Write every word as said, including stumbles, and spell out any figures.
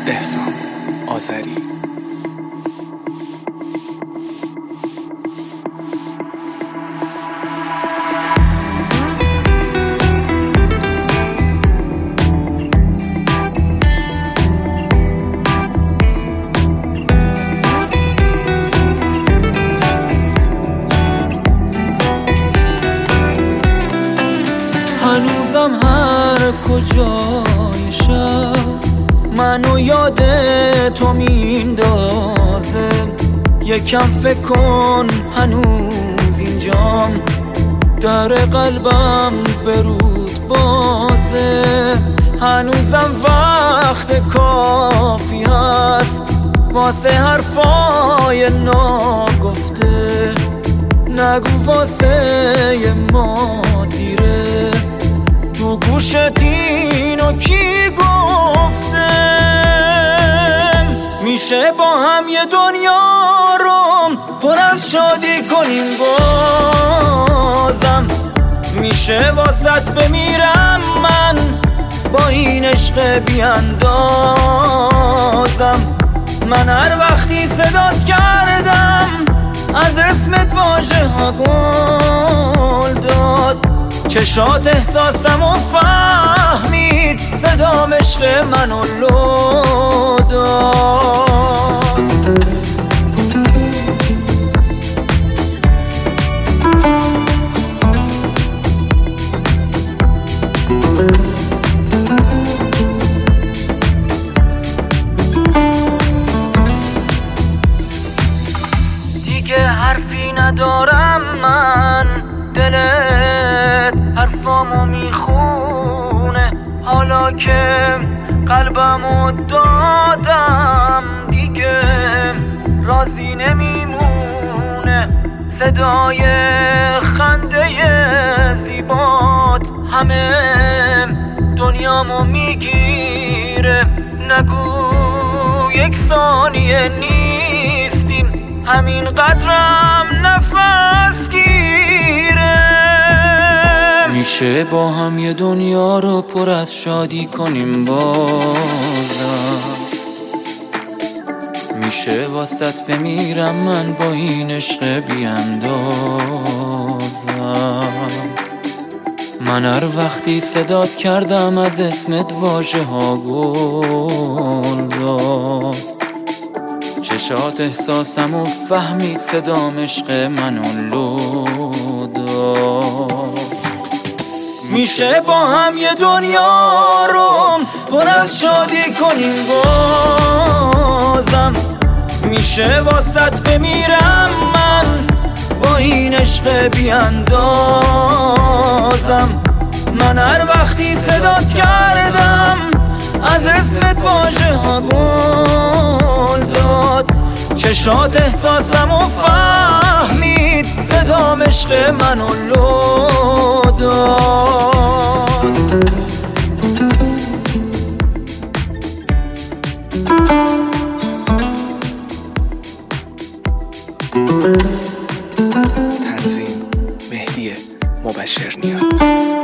احسان آذری. هنوزم هر کجای شهر منو یاد تو میندازه. یکم فکر کن هنوز اینجام، در قلبم برود بازه. هنوزم وقت کافی هست واسه حرفای ناگفته. نگو واسه ما دیره، تو گوشت اینو کی گفته؟ میشه با هم یه دنیا رو پر از شادی کنیم بازم. میشه واسط بمیرم من با این عشق بیاندازم. من هر وقتی صدات کردم از اسمت واژه ها گل داد. چشات احساسم و فهمید، صدام عشق منو لو داد. دیگه حرفی ندارم من، دلت حرفامو میخونه. حالا که قلبمو دادم دیگه راضی نمیمونه. صدای خنده زیبات همه دنیامو میگیره. نگو یک ثانیه نیستیم، همین قدرم نفس گیره. میشه با هم یه دنیا رو پر از شادی کنیم بازم. میشه واسط بمیرم من با این عشق بیاندازم. من هر وقتی صدات کردم از اسمت واژه ها گل داد. چشات احساسم و فهمید، صدام عشق منو لو داد. میشه با هم یه دنیا رو پر از شادی کنیم بازم. میشه واسط بمیرم من با این عشق بیاندازم. من هر وقتی صدات کردم از اسمت واژه ها گل داد. چشات احساسم و فهمید، صدام عشق منو لو داد. تنظیم مهدی مبشرنیا.